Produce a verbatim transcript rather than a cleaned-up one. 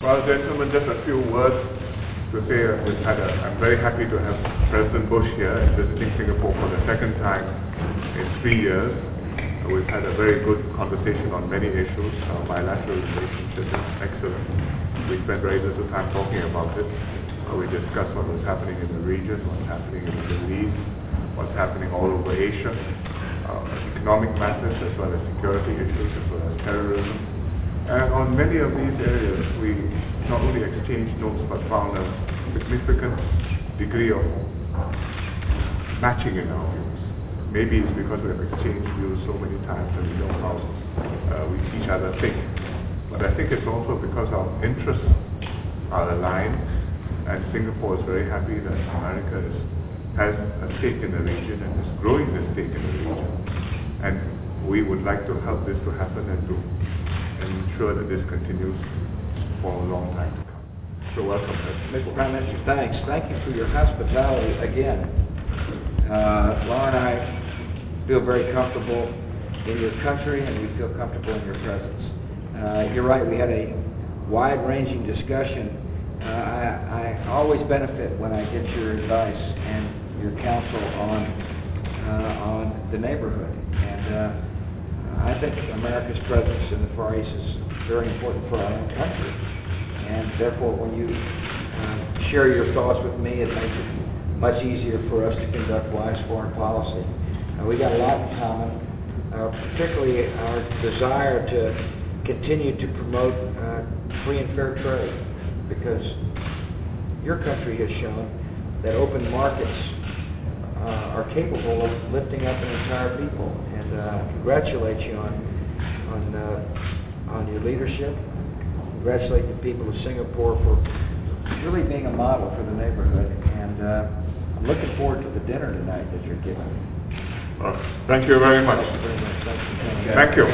Well, gentlemen, just a few words to say. Uh, we've had a, I'm very happy to have President Bush here and visiting Singapore for the second time in three years. Uh, we've had a very good conversation on many issues. Uh, bilateral relationship is excellent. We spent very little time talking about it. Uh, we discussed what was happening in the region, what's happening in the Middle East, what's happening all over Asia, uh, economic matters as well as security issues as well as terrorism. And on many of these areas, we not only exchanged notes but found a significant degree of matching in our views. Maybe it's because we have exchanged views so many times and we know how uh, we each other think. But I think it's also because our interests are aligned, and Singapore is very happy that America is, has a stake in the region and is growing the stake in the region. And we would like to help this to happen and to and ensure that this continues for a long time to come. So welcome, Mister Prime Minister, thanks. Thank you for your hospitality again. Uh, Laura and I feel very comfortable in your country, and we feel comfortable in your presence. Uh, you're right, we had a wide-ranging discussion. Uh, I, I always benefit when I get your advice and your counsel on uh, on the neighborhood. And uh, I think America's presence in the Far East is very important for our own country, and therefore when you uh, share your thoughts with me, it makes it much easier for us to conduct wise foreign policy. Uh, we got a lot in common, uh, particularly our desire to continue to promote uh, free and fair trade, because your country has shown that open markets uh, are capable of lifting up an entire people. And uh, congratulate you on on uh, on your leadership. Congratulate the people of Singapore for really being a model for the neighborhood. And uh, I'm looking forward to the dinner tonight that you're giving. Uh, thank you very much. Thank you very much. Thank you. Thank you.